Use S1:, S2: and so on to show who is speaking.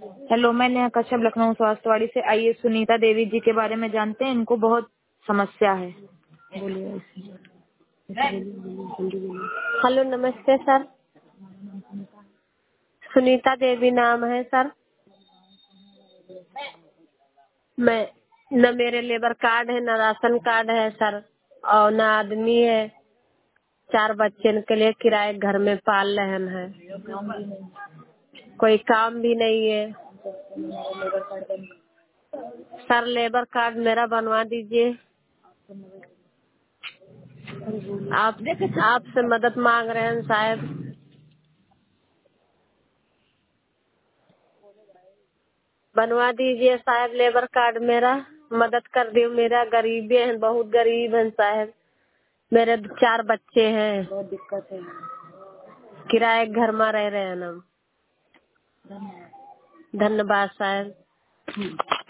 S1: Hello, मैं नेहा कश्यप लखनऊ स्वास्थ्यवाड़ी से। आइए सुनीता देवी जी के बारे में जानते हैं। इनको बहुत समस्या है। बोलिए।
S2: हेलो, नमस्ते सर। सुनीता देवी नाम है सर। मैं न मेरे लेबर कार्ड है, न राशन कार्ड है सर, और न आदमी है। 4 बच्चे के लिए किराए घर में पाल रहे हैं। कोई काम भी नहीं है सर। लेबर कार्ड मेरा बनवा दीजिए। आपसे मदद मांग रहे हैं साहब। बनवा दीजिए साहब लेबर कार्ड मेरा। मदद कर दियो। मेरा गरीबी है, बहुत गरीब है साहब। मेरे 4 बच्चे हैं। बहुत दिक्कत है। किराए घर में रह रहे हैं हम। धन्यवाद साहब।